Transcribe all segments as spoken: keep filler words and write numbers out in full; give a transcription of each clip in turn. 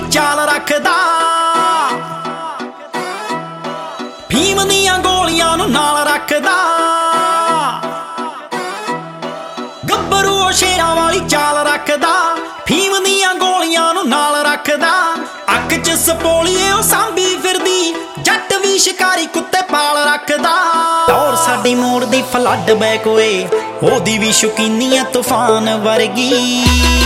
ਚਾਲ ਰੱਖਦਾ। ਫੀਮ ਦੀਆਂ ਗੋਲੀਆਂ ਨੂੰ ਨਾਲ ਰੱਖਦਾ। ਗੱਭਰੂ ਉਹ ਸ਼ੇਰਾਂ ਵਾਲੀ ਚਾਲ ਰੱਖਦਾ। ਫੀਮ ਦੀਆਂ ਗੋਲੀਆਂ ਨੂੰ ਨਾਲ ਰੱਖਦਾ। ਅੱਖ 'ਚ ਸਪੋਲੀਏ ਉਹ ਸਾਂਭੀ ਫਿਰਦੀ। ਜੱਟ ਵੀ ਸ਼ਿਕਾਰੀ ਕੁੱਤੇ ਪਾਲ ਰੱਖਦਾ। ਟੌਰ ਸਾਡੀ ਮੋੜ ਦੀ ਫਲੱਡ ਬੈਕ ਓਏ, ਉਹਦੀ ਵੀ ਸ਼ੁਕੀਨੀ ਆ ਤੂਫਾਨ ਵਰਗੀ।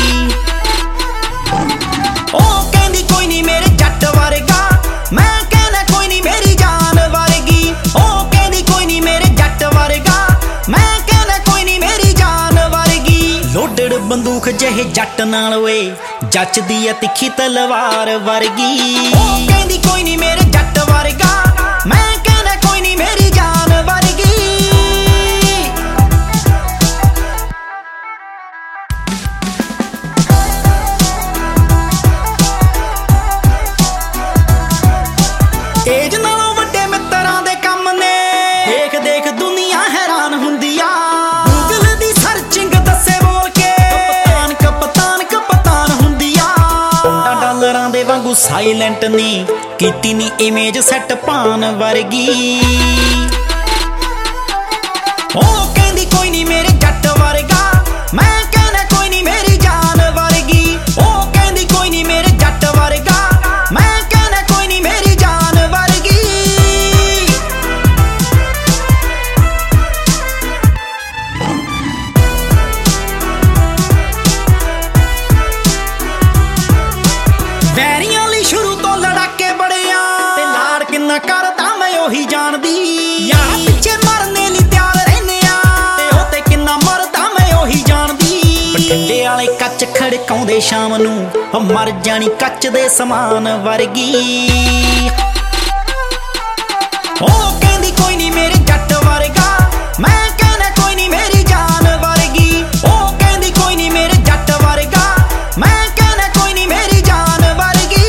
ਉਹ ਕਹਿੰਦੀ ਕੋਈ ਨੀ ਮੇਰੇ ਜੱਟ ਵਰਗਾ, ਮੈਂ ਕਹਿਣਾ ਕੋਈ ਨੀ ਮੇਰੀ ਜਾਨ ਵਰਗੀ। ਉਹ ਕਹਿੰਦੀ ਕੋਈ ਨੀ ਮੇਰੇ ਜੱਟ ਵਰਗਾ, ਮੈਂ ਕਹਿਣਾ ਕੋਈ ਨੀ ਮੇਰੀ ਜਾਨ ਵਰਗੀ। ਲੋਡਡ ਬੰਦੂਕ ਜਿਹੇ ਜੱਟ ਨਾਲ ਓਏ, ਜੱਚਦੀ ਆ ਤਿੱਖੀ ਤਲਵਾਰ ਵਰਗੀ। ਉਹ ਕਹਿੰਦੀ ਕੋਈ ਨੀ ਮੇਰੇ ਜੱਟ ਵਰਗਾ, ਮੈਂ ਕਹਿਣਾ ਕੋਈ ਨੀ ਮੇਰੀ ਜਾਨ ਵਰਗੀ। ਏਜ ਨਾਲੋਂ ਵੱਡੇ ਮਿੱਤਰਾਂ ਦੇ ਕੰਮ ਨੇ, ਦੇਖ ਦੇਖ ਦੁਨੀਆ ਹੈਰਾਨ ਹੁੰਦੀ ਆ। ਗੂਗਲ ਦੀ ਸਰਚਿੰਗ ਦੱਸੇ ਬੋਲ ਕੇ, ਕਪਤਾਨ ਕਪਤਾਨ ਕਪਤਾਨ ਹੁੰਦੀ ਆ। ਉਹਨਾਂ ਡਾਲਰਾਂ ਦੇ ਵਾਂਗੂ ਸਾਇਲੈਂਟ ਨੀ ਕੀਤੀ ਨੀ ਇਮੇਜ ਸੈੱਟ ਪਾਨ ਵਰਗੀ। ਉਹ ਕਹਿੰਦੀ ਕੋਈ ਨੀ ਮੇਰੇ ਜੱਟ ਵਰਗਾ, ਮੈਂ ਕਹਿਣਾ ਕੋਈ ਨੀ ਮੇਰੀ ਜਾਨ ਵਰਗੀ। ਉਹ ਕਹਿੰਦੀ ਕੋਈ ਨੀ ਮੇਰੇ ਜੱਟ ਵਰਗਾ, ਮੈਂ ਕਹਿਣਾ ਕੋਈ ਨੀ ਮੇਰੀ ਜਾਨ ਵਰਗੀ। ਵੈਰੀਆਂ ਲਈ ਸ਼ੁਰੂ ਤੋਂ ਲੜਾਕੇ ਬੜੇ ਆ, ਤੇ ਲਾੜ ਕਿੰਨਾ ਕਰਦਾ ਮੈਂ ਉਹੀ ਜਾਣਦੀ। ਯਾਰ ਪਿੱਛੇ ਮਰਨੇ ਲਈ ਤਿਆਰ ਰਹਿੰਦੇ ਆ, ਤੇ ਉਹ ਤੇ ਕਿੰਨਾ ਮਰਦਾ ਮੈਂ ਉਹੀ ਜਾਣਦੀ। ਬਠਿੰਡੇ ਵਾਲੇ ਕੱਚ ਖੜਕਾਉਂਦੇ ਸ਼ਾਮ ਨੂੰ, ਉਹ ਮਰ ਜਾਣੀ ਕੱਚ ਦੇ ਸਮਾਨ ਵਰਗੀ। ਉਹ ਕਹਿੰਦੀ ਕੋਈ ਨੀ ਮੇਰੇ ਜੱਟ ਵਰਗਾ, ਮੈਂ ਕਹਿਣਾ ਕੋਈ ਨੀ ਮੇਰੀ ਜਾਨ ਵਰਗੀ। ਉਹ ਕਹਿੰਦੀ ਕੋਈ ਨੀ ਮੇਰੇ ਜੱਟ ਵਰਗਾ, ਮੈਂ ਕਹਿਣਾ ਕੋਈ ਨੀ ਮੇਰੀ ਜਾਨ ਵਰਗੀ।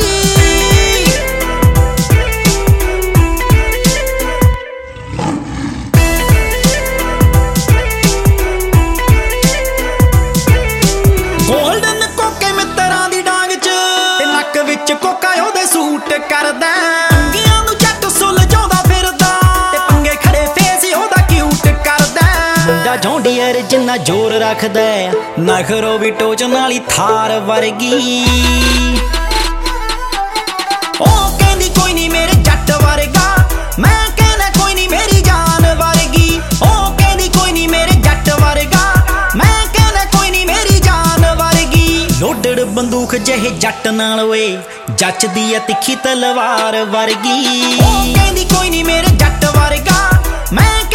ਗੋਲਡਨ ਕੋਕੇ ਮਿੱਤਰਾਂ ਦੀ ਡਾਂਗ 'ਚ, ਤੇ ਨੱਕ ਵਿੱਚ ਕੋਕਾ ਉਹਦੇ ਸੂਟ ਕਰਦਾ। ਅੰਗਿਆਂ ਨੂੰ ਜੱਟ ਸੁਲਝਾਉਂਦਾ ਫਿਰਦਾ, ਤੇ ਪੰਗੇ ਖੜੇ ਫੇਸ ਉਹਦਾ ਕਿਊਟ ਕਰਦਾ। ਮੁੰਡਾ ਜੌਂਡੀਅਰ ਜਿੰਨਾ ਜ਼ੋਰ ਰੱਖਦਾ, ਨਖਰੋ ਵੀ ਟੋਚਨ ਵਾਲੀ ਥਾਰ ਵਰਗੀ। ਉਹ ਕਹਿੰਦੀ ਕੋਈ ਨੀ ਮੇਰੇ ਜੱਟ ਵਰਗਾ, ਮੈਂ ਕਹਿਣਾ ਕੋਈ ਨੀ ਮੇਰੀ ਜਾਨ ਵਰਗੀ। ਉਹ ਕਹਿੰਦੀ ਕੋਈ ਨੀ ਮੇਰੇ ਜੱਟ ਵਰਗਾ, ਮੈਂ ਕਹਿਣਾ ਕੋਈ ਨੀ ਮੇਰੀ ਜਾਨ ਵਰਗੀ। ਲੋਡਡ ਬੰਦੂਕ ਜਿਹੇ ਜੱਟ ਨਾਲ ਓਏ, ਜੱਚਦੀ ਆ ਤਿੱਖੀ ਤਲਵਾਰ ਵਰਗੀ। ਉਹ ਕਹਿੰਦੀ ਕੋਈ ਨੀ ਮੇਰੇ ਜੱਟ ਵਰਗਾ, ਮੈਂ